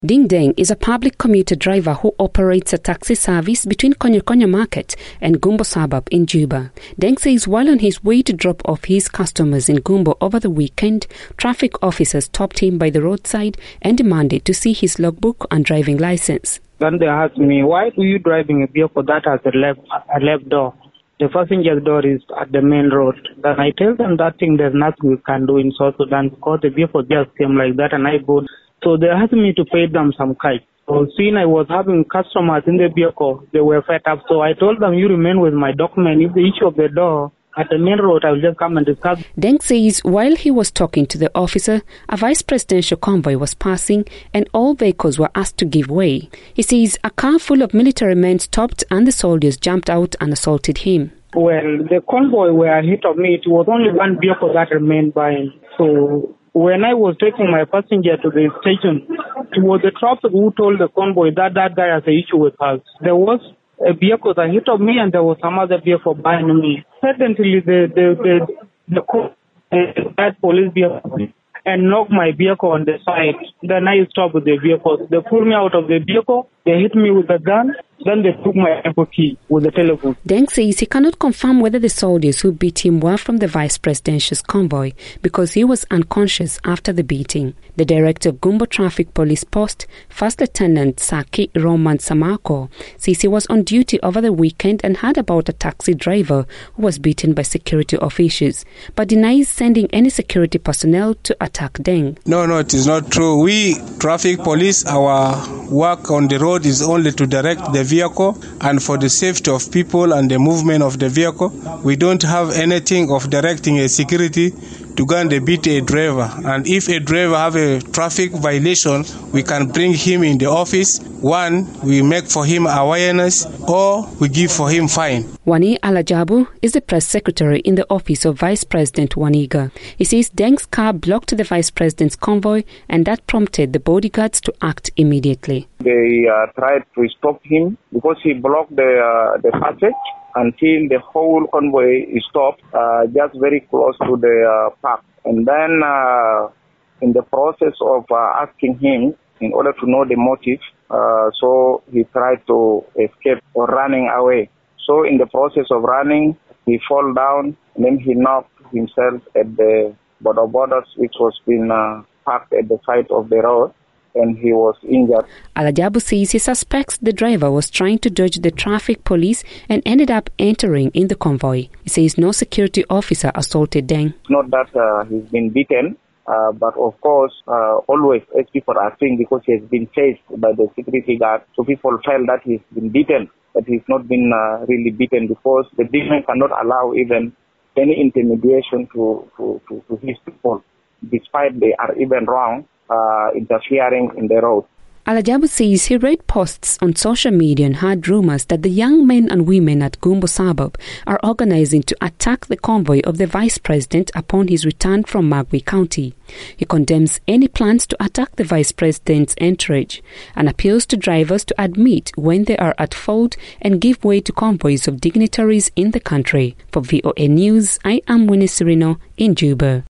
Ding Deng is a public commuter driver who operates a taxi service between Konyo Market and Gumbo suburb in Juba. Deng says while on his way to drop off his customers in Gumbo over the weekend, traffic officers stopped him by the roadside and demanded to see his logbook and driving license. Then they asked me, why are you driving a vehicle that has a left door? The passenger's door is at the main road. Then I tell them that there's nothing we can do in South Sudan because the vehicle just came like that and I go. So they asked me to pay them some cash. So seeing I was having customers in the vehicle, they were fed up. So I told them, you remain with my document. If the issue of the door at the main road, I will just come and discuss. Deng says while he was talking to the officer, a vice presidential convoy was passing and all vehicles were asked to give way. He says a car full of military men stopped and the soldiers jumped out and assaulted him. Well, the convoy were ahead of me. It was only one vehicle that remained behind. So when I was taking my passenger to the station, it was the traffic who told the convoy that guy has an issue with us. There was a vehicle ahead of me and there was some other vehicle behind me. Suddenly, that police vehicle and knocked my vehicle on the side. Then I stopped with the vehicle. They pulled me out of the vehicle. They hit me with a gun. Then they took my Apple key with the telephone. Deng says he cannot confirm whether the soldiers who beat him were from the vice presidential's convoy because he was unconscious after the beating. The director of Gumbo Traffic Police Post, First Lieutenant Saki Roman Samako, says he was on duty over the weekend and heard about a taxi driver who was beaten by security officials, but denies sending any security personnel to attack Deng. No, it is not true. We, traffic police, our work on the road is only to direct the vehicle and for the safety of people and the movement of the vehicle. We don't have anything of directing a security to go and beat a driver. And if a driver have a traffic violation, we can bring him in the office. One, we make for him awareness or we give for him fine. Wani Alajabu is the press secretary in the office of Vice President Waniga. He says Deng's car blocked the Vice President's convoy and that prompted the bodyguards to act immediately. They tried to stop him because he blocked the passage until the whole convoy is stopped just very close to the park. And then in the process of asking him in order to know the motive, so he tried to escape or running away. So in the process of running, he fell down and then he knocked himself at the borders which was being parked at the side of the road. And he was injured. Alajabu says he suspects the driver was trying to dodge the traffic police and ended up entering in the convoy. He says no security officer assaulted Deng. It's not that he's been beaten, but of course, always as people are saying because he has been chased by the security guard, so people felt that he's been beaten, but he's not been really beaten because the big man cannot allow even any intimidation to his people, despite they are even wrong. Interfering in the road. Alajabu says he read posts on social media and heard rumors that the young men and women at Gumbo suburb are organizing to attack the convoy of the vice president upon his return from Magwi County. He condemns any plans to attack the vice president's entourage and appeals to drivers to admit when they are at fault and give way to convoys of dignitaries in the country. For VOA News, I am Winnie Serino in Juba.